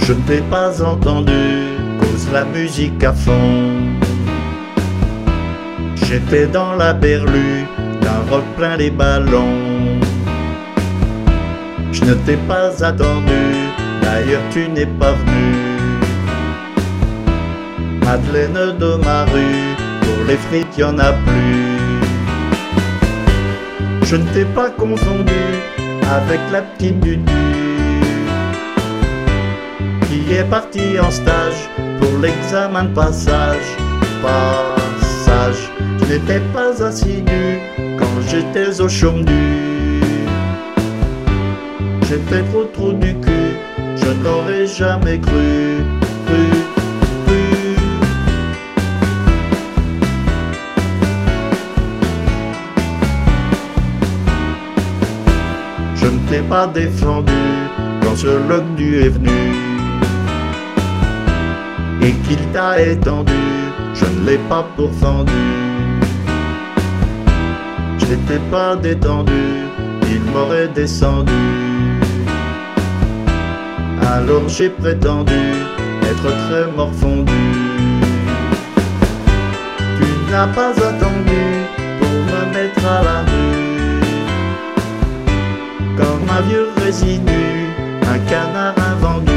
Je ne t'ai pas entendu, pose la musique à fond. J'étais dans la berlue d'un rock plein les ballons. Je ne t'ai pas attendu, d'ailleurs tu n'es pas venu. Madeleine de ma rue, pour les frites y'en a plus. Je ne t'ai pas confondu avec la petite Dudu qui est partie en stage pour l'examen de passage. Je n'étais pas assidu quand j'étais au chaume du. J'étais trop du cul, je n'aurais jamais cru. Je ne t'ai pas défendu quand ce Logdu est venu et qu'il t'a étendu, je ne l'ai pas pourfendu. Je n'étais pas détendu, il m'aurait descendu. Alors j'ai prétendu être très morfondu. Tu n'as pas attendu pour me mettre à la rue comme un vieux résidu, un canard invendu.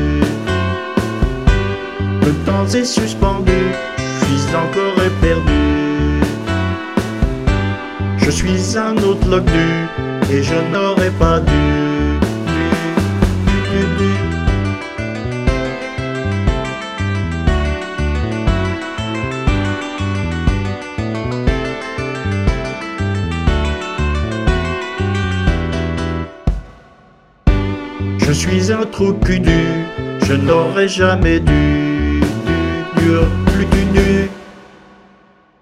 Le temps est suspendu, je suis encore éperdu. Je suis un autre Logdu et je n'aurais pas dû. Je suis un trou cul du, je n'aurais jamais dû, plus du nu.